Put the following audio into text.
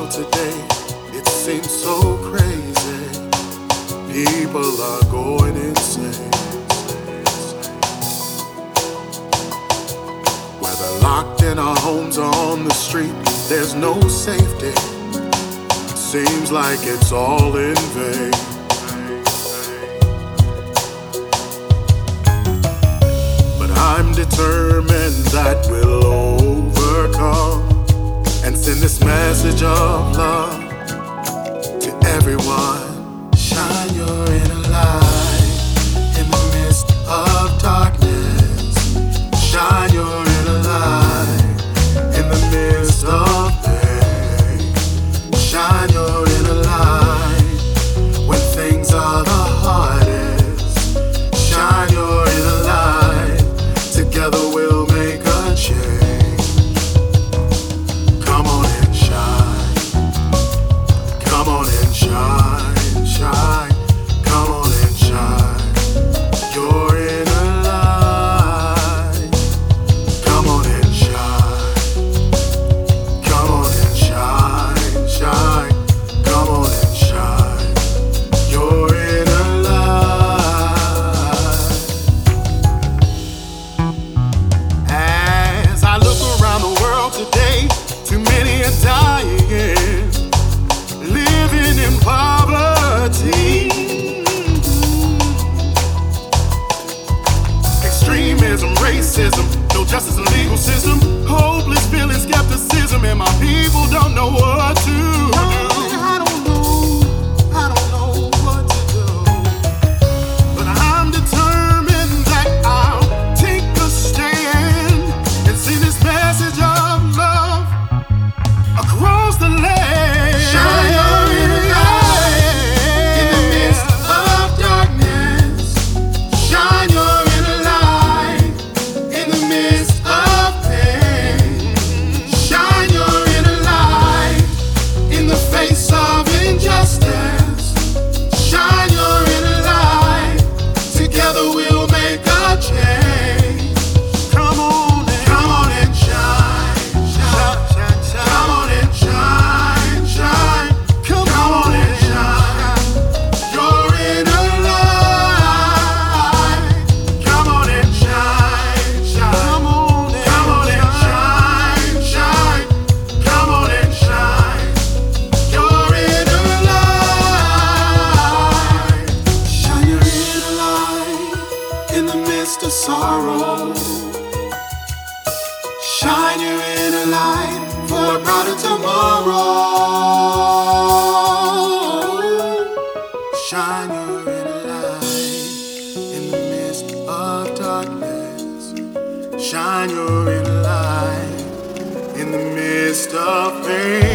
world today, it seems so crazy. People are going insane. Whether locked in our homes or on the street, there's no safety. Seems like it's all in vain. But I'm determined that we'll overcome and send this message of love to everyone. Shine your inner light in the midst of darkness. Shine your inner light in the midst of pain. Shine your inner light when things are the hardest. Shine your inner light, together we'll make a change. Come on and shine. Come on and shine, shine. Come on and shine your inner light. Come on and shine. Come on and shine, shine. Come on and shine your inner light. As I look around the world today, too many are dying, living in poverty. Extremism, racism, no justice and legal system, hopeless feeling, skepticism, and my people don't know what to do. I don't know what to do. But I'm determined that I'll take a stand and send this message of love across the land. Shine your inner light in the midst of darkness. Shine your inner light in the midst of pain. Shine your inner light in the face of injustice. Shine your inner light, together we'll make a change. Come on and shine, shine, shine, shine. Come on and shine, shine. Come on and shine your inner light. Come on and shine, shine. Come on and shine, shine. Come on and shine your inner light. Shine your inner light in the midst of sorrow. Shine your inner light for a brighter tomorrow. Shine your inner light in the midst of darkness. Shine your inner light in the midst of pain.